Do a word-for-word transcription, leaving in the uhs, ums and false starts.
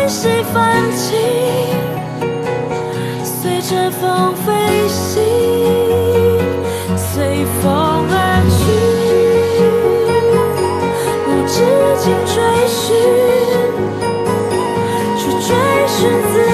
谁泛起，随着风飞行，随风而去，无止境追寻，去追寻自己。